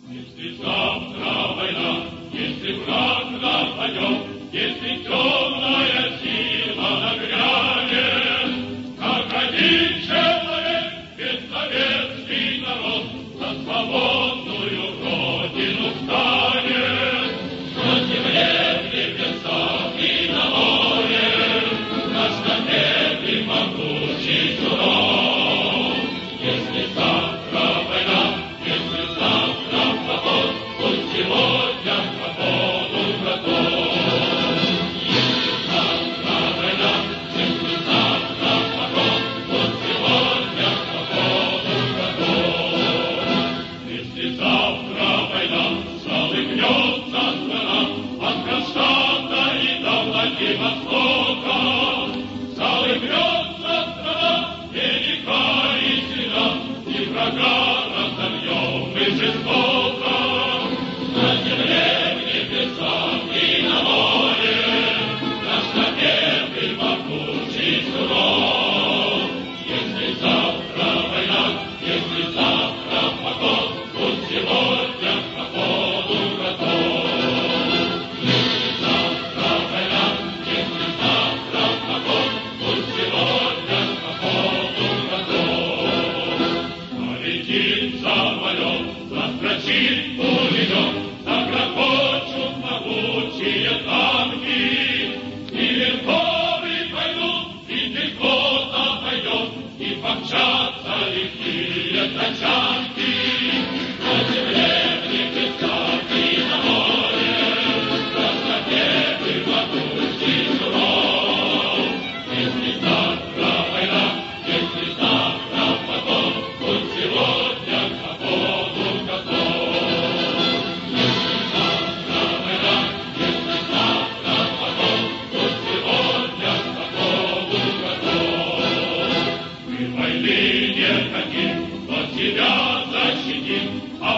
Если завтра война, если враг нападет, если темная сила нагрянет, как один человек, бессловесный народ, за свободную родину встанет. На земле, в небесах и на море, наш победный могучий суров. Если завтра война, если завтра поход, пусть сегодня к походу готов. Если завтра война, если завтра поход, пусть сегодня к походу готов. Если завтра война, залыгнется страна от Кронштадта и до Владивостока. Залыгнется страна велика и сильна, и врага разобьем мы жестоко. На земле, в небесах и на море наш победный могучий суров. Если завтра война, если завтра поход, пусть сегодня к походу готов. Если завтра война, если завтра поход, пусть сегодня к походу готов. Полетит самолет, застрочит пулемет, загрохочут могучие танки. И верховый пойдут, и пехота пойдет, и помчатся лихие тачанки. На земле, в небесах и на море наш победный могучий суров. Если завтра война, если завтра поход, пусть сегодня к походу готов. Если завтра война, если завтра поход, пусть сегодня к походу готов. Мы войны не хотим, но себя защитим, а